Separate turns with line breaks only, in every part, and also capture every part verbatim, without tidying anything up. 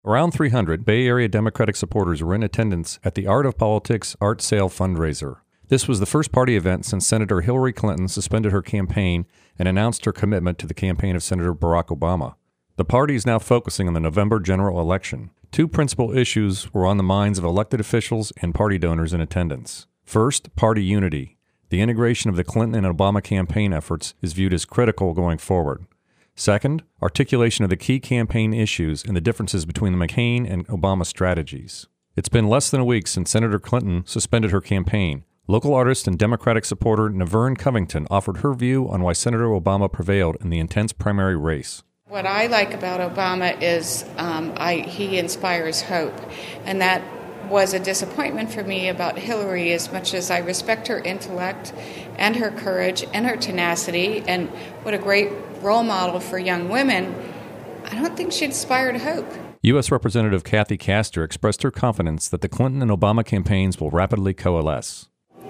Around three hundred Bay Area Democratic supporters were in attendance at the Art of Politics art sale fundraiser. This was the first party event since Senator Hillary Clinton suspended her campaign and announced her commitment to the campaign of Senator Barack Obama. The party is now focusing on the November general election. Two principal issues were on the minds of elected officials and party donors in attendance. First, party unity. The integration of the Clinton and Obama campaign efforts is viewed as critical going forward. Second, articulation of the key campaign issues and the differences between the McCain and Obama strategies. It's been less than a week since Senator Clinton suspended her campaign. Local artist and Democratic supporter Naverne Covington offered her view on why Senator Obama prevailed in the intense primary race.
What I like about Obama is um, I, he inspires hope, and that was a disappointment for me about Hillary. As much as I respect her intellect and her courage and her tenacity and what a great role model for young women, I don't think she inspired hope.
U S Representative Kathy Castor expressed her confidence that the Clinton and Obama campaigns will rapidly coalesce.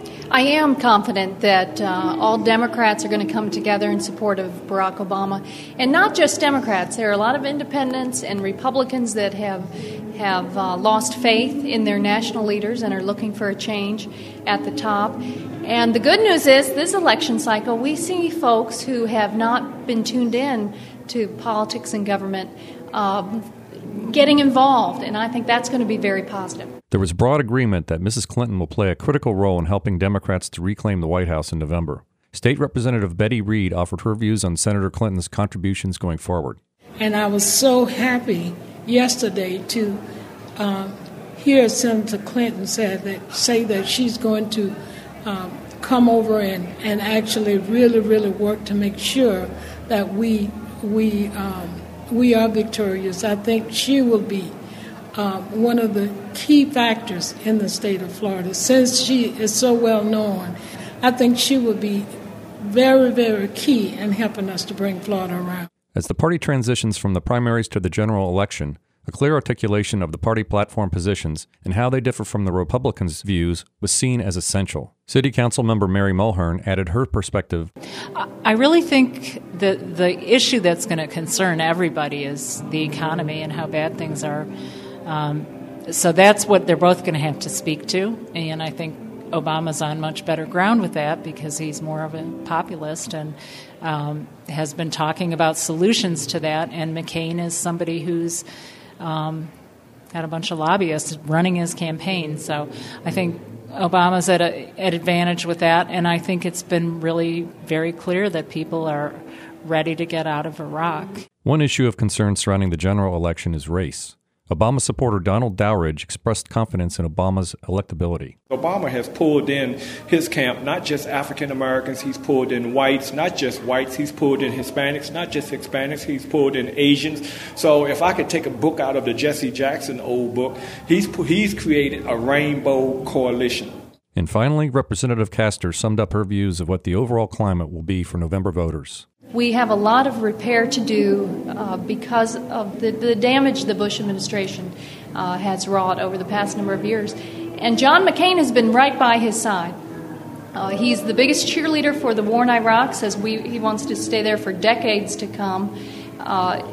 I am confident that uh, all Democrats are going to come together in support of Barack Obama, and not just Democrats. There are a lot of independents and Republicans that have have uh, lost faith in their national leaders and are looking for a change at the top. And the good news is, this election cycle, we see folks who have not been tuned in to politics and government um, getting involved, and I think that's going to be very positive.
There was broad agreement that Missus Clinton will play a critical role in helping Democrats to reclaim the White House in November. State Representative Betty Reed offered her views on Senator Clinton's contributions going forward.
And I was so happy yesterday to um, hear Senator Clinton say that, say that she's going to um, come over and, and actually really, really work to make sure that we we um, we are victorious. I think she will be uh, one of the key factors in the state of Florida. Since she is so well known, I think she will be very, very key in helping us to bring Florida around.
As the party transitions from the primaries to the general election, a clear articulation of the party platform positions and how they differ from the Republicans' views was seen as essential. City Council member Mary Mulhern added her perspective.
I really think that the issue that's going to concern everybody is the economy and how bad things are. Um, so that's what they're both going to have to speak to, and I think Obama's on much better ground with that because he's more of a populist and um, has been talking about solutions to that, and McCain is somebody who's Um, got a bunch of lobbyists running his campaign. So I think Obama's at a, at advantage with that, and I think it's been really very clear that people are ready to get out of Iraq.
One issue of concern surrounding the general election is race. Obama supporter Donald Dowridge expressed confidence in Obama's electability.
Obama has pulled in his camp not just African Americans, he's pulled in whites, not just whites, he's pulled in Hispanics, not just Hispanics, he's pulled in Asians. So if I could take a book out of the Jesse Jackson old book, he's he's created a rainbow coalition.
And finally, Representative Castor summed up her views of what the overall climate will be for November voters.
We have a lot of repair to do uh, because of the, the damage the Bush administration uh, has wrought over the past number of years. And John McCain has been right by his side. Uh, he's the biggest cheerleader for the war in Iraq, says we, he wants to stay there for decades to come. Uh,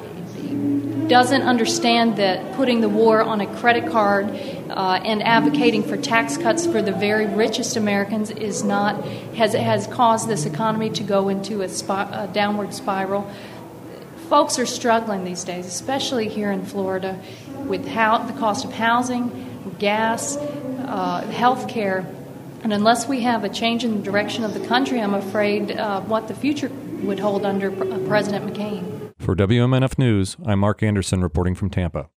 doesn't understand that putting the war on a credit card uh, and advocating for tax cuts for the very richest Americans is not has has caused this economy to go into a, spi- a downward spiral. Folks are struggling these days, especially here in Florida, with how, the cost of housing, gas, uh, health care. And unless we have a change in the direction of the country, I'm afraid uh, what the future would hold under President McCain.
For W M N F News, I'm Mark Anderson reporting from Tampa.